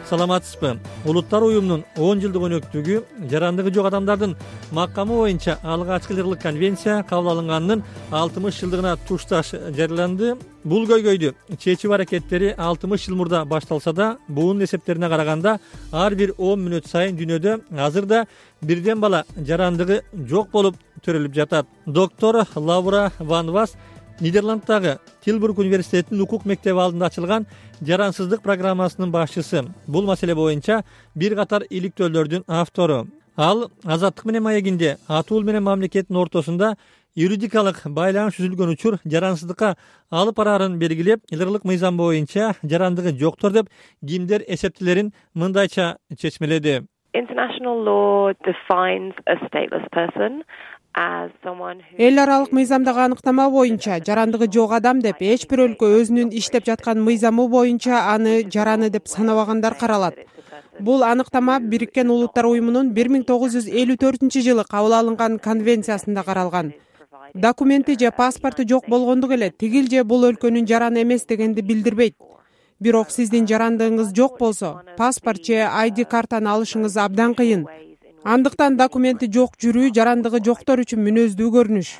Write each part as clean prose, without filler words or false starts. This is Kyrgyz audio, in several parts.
Саламатсызбы? Улуттар уюмунун 10 жылдык өнөктүгү жарандыгы жок адамдардын макамы боюнча алгачкы жырлык конвенция кабыл алынганынын 60 жылдыгына тушташ жарыяланды. Бул көйгөйдү чечүү аракеттери 60 жыл мурда башталса да, буунун эсептерине караганда ар бир 10 мүнөт сайын дүйнөдө азырда бирден бала жарандыгы жок болуп төрөлүп жатат. Доктор Лаура Ван Вас Нидерландтагы Тилбург университетинин укук мектеби алдында ачылган жарансыздык программасынын башчысы. Бул маселе боюнча бир катар иликтөөлөрдүн автору. Ал Азаттык менен маегинде атуул менен мамлекеттин ортосунда юридикалык байланыш түзүлгөн учур жарансыздыкка алып бараарын белгилеп, илгырлык мыйзам боюнча жарандыгы жоктор деп кимдер эсептелерин мындайча чечмеледи. International law defines a stateless person. Эл аралык мыйзамдагы аныктама боюнча жарандыгы жок адам деп эч бир өлкө өзүнүн иштеп жаткан мыйзамы боюнча аны жараны деп санабагандар каралат. Бул аныктама Бириккен Улуттар уюмунун 1954-жылы кабыл алынган конвенциясында каралган. Документи же паспорту жок болгондук эле тигил же бул өлкөнүн жараны эмес дегенди билдирбейт. Бирок сиздин жарандыгыңыз жок болсо, паспорт же ID картаны алышыңыз абдан кыйын. Андыктан документи жок жүрүү жарандыгы жоктор үчүн мүнөздүү көрүнүш.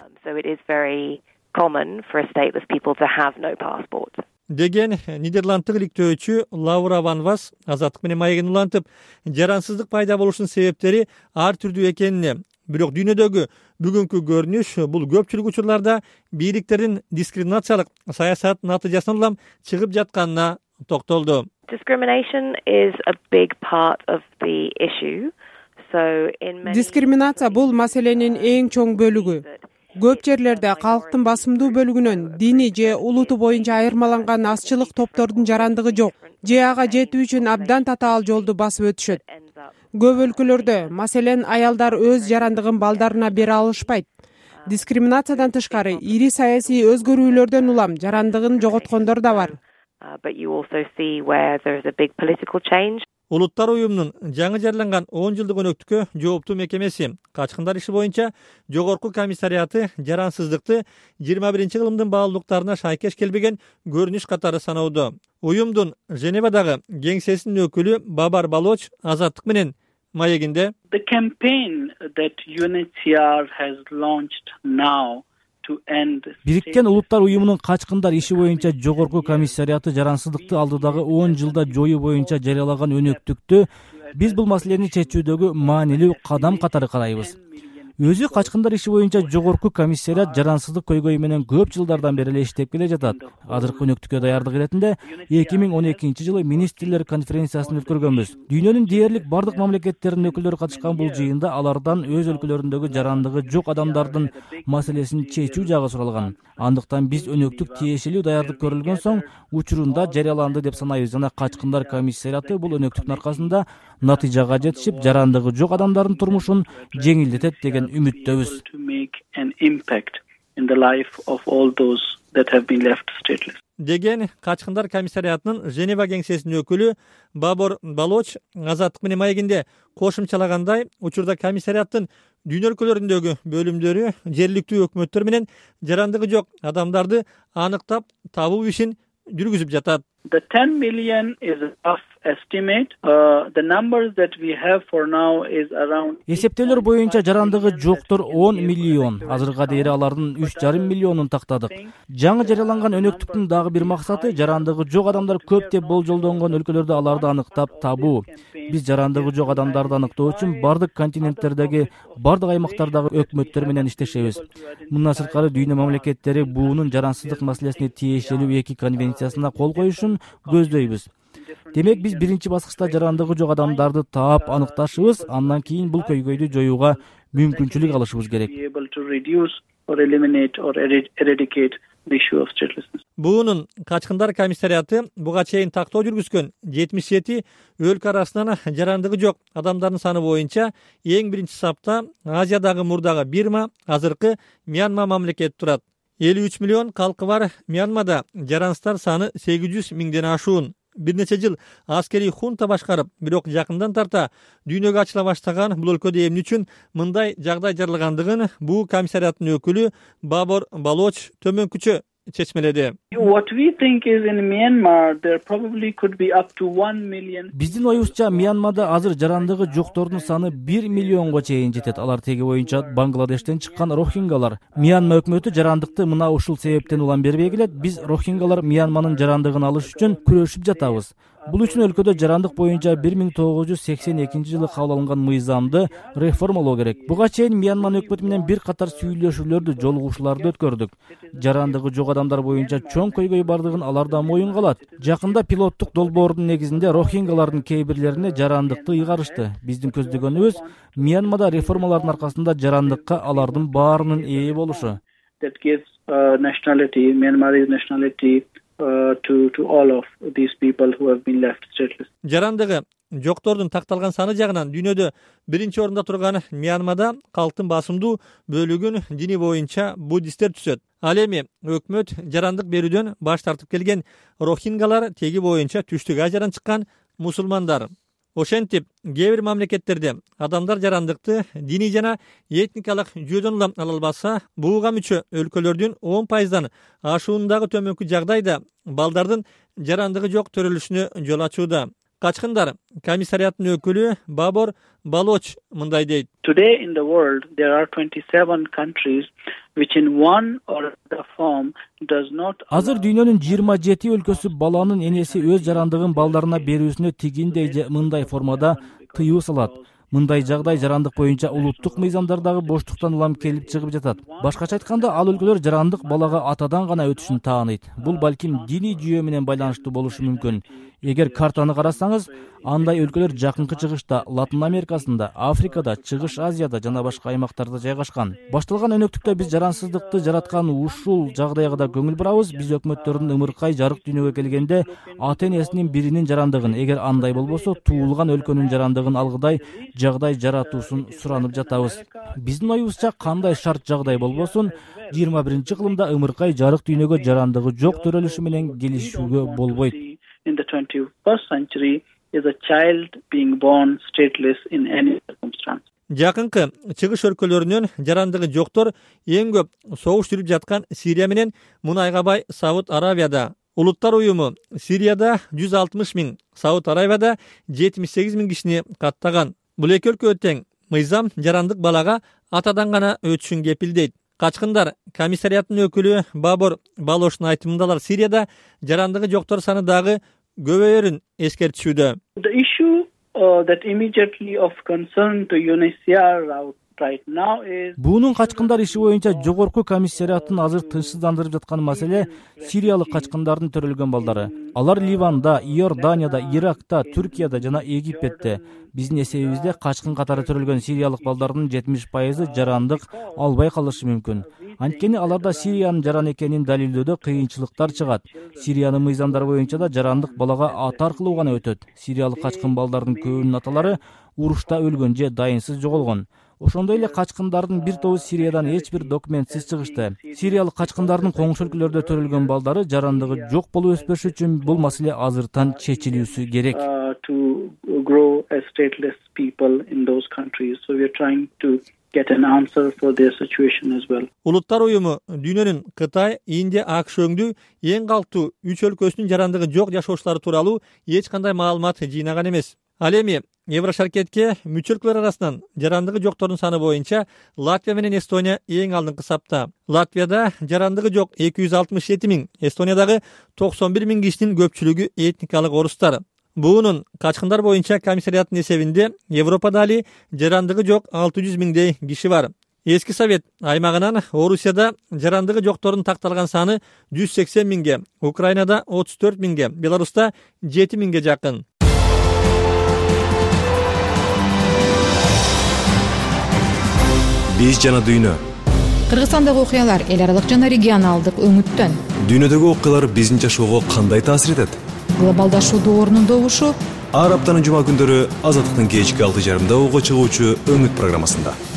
Деген Нидерландтык иликтөөчү Лаура Ван Вас Азаттык менен маегин улантып, жарансыздык пайда болушунун себептери ар түрдүү экенине, бирок дүйнөдөгү бүгүнкү көрүнүш бул көпчүлүк учурларда бийликтердин дискриминациялык саясат натыйжасынан улам чыгып жатканына токтолду. Discrimination is a big part of the issue. Дискриминация бул маселенин эң чоң бөлүгү. Көп жерлерде калктын басымдуу бөлүгүнөн дини же улуту боюнча айырмаланган азчылык топтордун жарандыгы жок же ага жетүү үчүн абдан татаал жолду басып өтүшөт. Көп өлкөлөрдө, маселен, аялдар өз жарандыгын балдарына бере алышпайт. Дискриминациядан тышкары ири саясий өзгөрүүлөрдөн улам жарандыгын жоготкондор да бар. Улуттар уюмунун жаңы жарыяланган 10 жылдык өнөктүккө жооптуу мекемеси качкындар иши боюнча жогорку комиссариаты жарансыздыкты 21-кылымдын баалуулуктарына шайкеш келбеген көрүнүш катары саноодо. Уюмдун Женевадагы кеңсесинин өкүлү Бабар Балоч Азаттык менен маегинде The campaign that UNHCR has launched now Бириккен Улуттар уюмунун качкындар иши боюнча жогорку комиссариаты жарансыздыкты алдыдагы 10 жылда жоюу боюнча жарыялаган өнөктүктү биз бул маселени чечүүдөгү маанилүү кадам катары карайбыз. Өзү качкындар иши боюнча жогорку комиссариат жарансыздык көйгөйү менен көп жылдардан бери эле иштеп келе жатат. Азыркы өнөктүккө даярдык иретинде 2012-жылы министрлер конференциясын өткөргөнбүз. Дүйнөнүн дээрлик бардык мамлекеттеринин өкүлдөрү катышкан бул жыйында алардан өз өлкөлөрүндөгү жарандыгы жок адамдардын маселесин чечүү жагы суралган. Андыктан биз өнөктүк тиешелүү даярдык көрүлгөн соң учурунда жарыяланды деп санайбыз жана качкындар комиссариаты бул өнөктүктүн аркасында натыйжага жетишип, жарандыгы жок адамдардын турмушун жеңилдетет деген үмүттөбүз. Деген качкындар комиссариатынын Женева кеңсесинин өкүлү Бабар Балоч Азаттык менен маегинде кошумчалагандай, учурда комиссариаттын дүйнө өлкөлөрүндөгү бөлүмдөрү жергиликтүү өкмөттөр менен жарандыгы жок адамдарды аныктап табуу ишин жүргүзүп жатат. The 10 million is a rough estimate. The numbers that we have for now is around. Эсептөөлөр боюнча жарандыгы жоктор 10 миллион. Азырга дейре алардын 3,5 миллионун тактадык. Жаңы жарыяланган өнөктүктүн дагы бир максаты жарандыгы жок адамдар көп деп болжолдонгон өлкөлөрдө аларды аныктап табуу. Биз жарандыгы жок адамдарды аныктоо үчүн бардык континенттердеги, бардык аймактардагы өкмөттөр менен иштешебиз. Мындан сырткары дүйнө мамлекеттери буунун жарансыздык маселесине тиешелүү 2 конвенциясына кол коюшун көздөйбүз. Демек биз биринчи баскычта жарандыгы жок адамдарды таап аныкташыбыз, андан кийин бул көйгөйдү жоюуга мүмкүнчүлүк алышыбыз керек. Буунун качкындар комиссариаты буга чейин тактоо жүргүзгөн 77 өлкө арасынан жарандыгы жок адамдардын саны боюнча эң биринчи сапта Азиядагы мурдагы Бирма, азыркы Мьянма мамлекети турат. 53 миллион калкы бар Мьянмада жаранстар саны 800 миңден ашуун. Бир нече жыл аскерий хунта башкарып, бирок жакындан тарта дүйнөгө ачыла баштаган бул өлкөдө эмне үчүн мындай жагдай жаралгандыгын бул комиссариаттын өкүлү Бабар Балоч төмөнкүчө чечмеледи. What we think is in Myanmar there probably could be up to 1 million. Биздин оюбузча Мьянмада азыр жарандыгы жоктордун саны 1 миллионго чейин жетет. Алар теги боюнча Бангладештен чыккан рохингалар. Мьянма өкмөтү жарандыкты мына ушул себептен улам бербей келет. Биз рохингалар Мьянманын жарандыгын алыш үчүн күрөшүп жатабыз. Бул үчүн өлкөдө жарандык боюнча 1982-жылы кабыл алынган мыйзамды реформалоо керек. Буга чейин Мьянман өкмөтү менен бир катар сүйлөшүүлөрдү, жолугушууларды өткөрдүк. Жарандыгы жок адамдар боюнча чоң көйгөй бардыгын алар да моюнга алат. Жакында пилоттук долбоордун негизинде рохингалардын кээ бирлерине жарандыкты ыйгарышты. Биздин көздөгөнүбүз Мьянмада реформалардын аркасында жарандыкка алардын баарынын ээ болушу. That gives nationality, Myanmar's nationality to all of these people who have been left stateless. Жарандыгы жоктордун такталган саны жагынан дүйнөдө биринчи орунда турган Мьянмада калктын басымдуу бөлүгүн дини боюнча буддисттер түзөт. Ал эми өкмөт жарандык берүүдөн баш тартып келген рохингалар теги боюнча Түштүк Азиядан чыккан мусулмандар. Ошентип, кээ бир мамлекеттерде адамдар жарандыкты диний жана этникалык жүйөдөн улам ала албаса, буга мүчө өлкөлөрдүн 10%дан ашуундагы төмөнкү жагдайда балдардын жарандыгы жок төрөлүшүнө жол ачууда. Качкындар комиссариаттын өкүлү Бабор Балоч мындай дейт. Today in the world there are 27 countries which in one or other form does not. Азыр дүйнөнүн 27 өлкөсү баланын энеси өз жарандыгын балдарына берүүсүнө тигиндей же мындай формада тыюу салат. Мындай жагдай жарандык боюнча улуттук мыйзамдардагы боштуктан улам келип чыгып жатат. Башкача айтканда, ал өлкөлөр жарандык балага атадан гана өтүшүн тааныйт. Бул балким диний жүйө менен байланыштуу болушу мүмкүн. Эгер картаны карасаңыз, андай өлкөлөр жакынкы чыгышта, Латын Америкасында, Африкада, Чыгыш Азияда жана башка аймактарда жайгашкан. Башталган өнөктүктө биз жарансыздыкты жараткан ушул жагдайга да көңүл бурабыз. Биз өкмөттөрдүн ымыркай жарык дүйнөгө келгенде ата-энесинин биринин жарандыгын, эгер андай болбосо, туулган өлкөнүн жарандыгын алгыдай жагдай жаратуусун суранып жатабыз. Биздин оюбузча кандай шарт жагдай болбосун, 21-кылымда ымыркай жарык дүйнөгө жарандыгы жок төрөлүшү менен келишүүгө болбойт. In the 21st century is a child being born stateless in any circumstance. Жакынкы чыгыш өлкөлөрүнөн жарандыгы жоктор эң көп согуш жүрүп жаткан Сирия менен мунайга бай Сауд Аравияда. Улуттар уюму Сирияда 160 000, Сауд Аравияда 78 000 кишини каттаган. Бул эки өлкө тең мыйзам жарандык балага атадан гана өтүшүн кепилдейт. Качкындар комиссариаттын өкүлү Бабор Балоштун айтымында алар Сирияда жарандыгы жоктор саны дагы көбөйөрүн эскертишүүдө. The issue that immediately of concern to UNHCR right now is. Буунун качкындар иши боюнча жогорку комиссариаттын азыр тынчсыздандырып жаткан маселе сириялык качкындардын төрөлгөн балдары. Алар Ливанда, Иорданияда, Иракта, Түркияда жана Египетте. Биздин эсебибизде качкын катары төрөлгөн сириялык балдардын 70% жарандык албай калышы мүмкүн. Анткени аларда Сириянын жаран экенин далилдөөдө кыйынчылыктар чыгат. Сириянын мыйзамдары боюнча да жарандык балага ата аркылуу гана өтөт. Сириялык качкын балдардын көбүнүн аталары урушта өлгөн же дайынсыз жоголгон. Ошондой эле качкындардын бир тобу Сириядан эч бир документсиз чыгышты. Сириялык качкындардын коңшу өлкөлөрдө төрөлгөн балдары жарандыгы жок болуп өспөшү үчүн бул маселе азыртан чечилүүсү керек. To grow as stateless people in those countries. So we are trying to get an answer for their situation as well. Улуттар уюму дүйнөнүн Кытай, Индия, АКШ өңдүү эң калктуу 3 өлкөсүнүн жарандыгы жок жашоочулары тууралуу эч кандай маалымат жыйнаган эмес. Ал эми Еврошаркетке мүчө өлкөлөр арасынан жарандыгы жоктордун саны боюнча Латвия менен Эстония эң алдыңкы сапта. Латвияда жарандыгы жок 267 000, Эстониядагы 91 000 кишинин көпчүлүгү этникалык орустар. Буунун качкындар боюнча комиссариаттын эсебинде Европада али жарандыгы жок 600 000дей киши бар. Эски Совет аймагынан Орусияда жарандыгы жоктордун такталган саны 180 000ге, Украинада 34 000ге, Беларуста 7 000ге жакын. Биз жана дүйнө. Кыргызстандагы окуялар эл аралык жана регионалдык өңүттөн. Дүйнөдөгү окуялар биздин жашоого кандай таасир этет? Глобалдашуудун орнундогушу ар аптанын жума күндөрү Азаттыктын кечки 6:30 чыгуучу өңүт программасында.